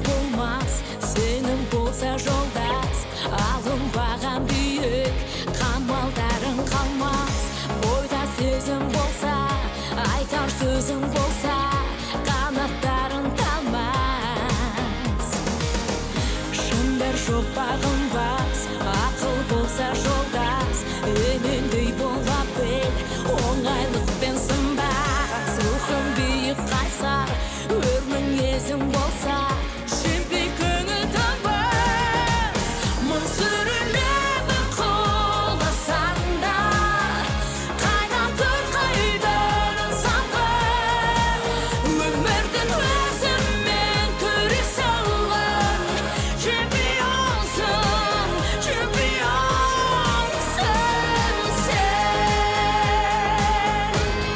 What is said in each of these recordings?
болмас, сенің болса жолдас, алынбаған биік қамалдарың қалмас. Бойда сезім болса, айтар сөзің болса, қанаттарың талмас. Шындар жоқ бағынбас, ақыл болса жолдас, емендей бола біл, оңайлықпен сынбас. Рухың биік қайсар, өр мінезің болса, шемпей көңіл табар. Мың сүрінеді құласаң да, қайнатыр қайдарын самғар. Өмірдің өзімен күресуің, чемпионсың, чемпионсың сен.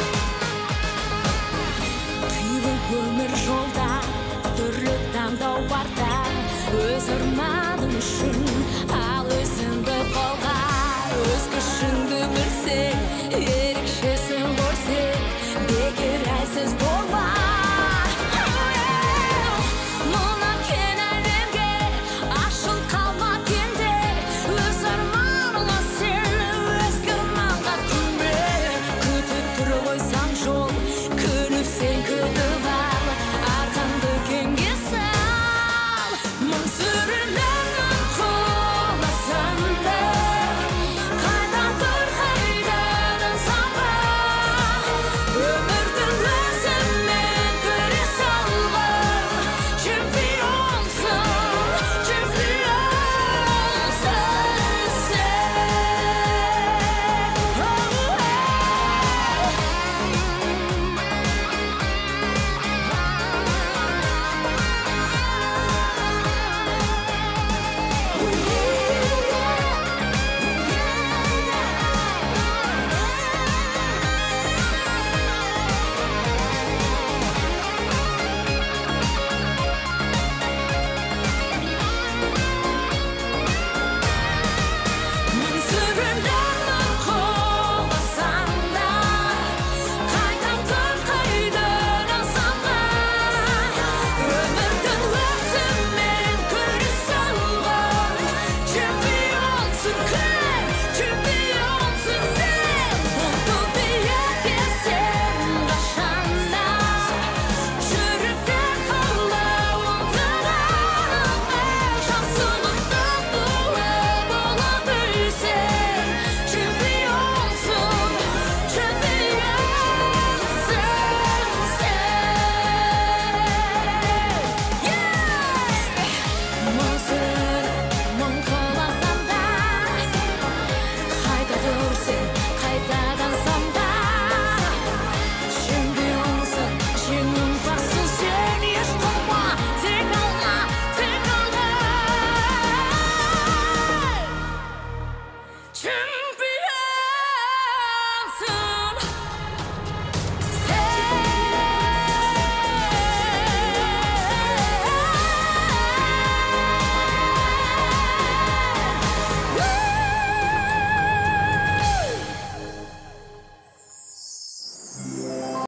Қилы өмір жолда, түрлі таңдау барда, өз арманың үшін ал өзіңді қолға. Өз күшіңді білсең, ерекше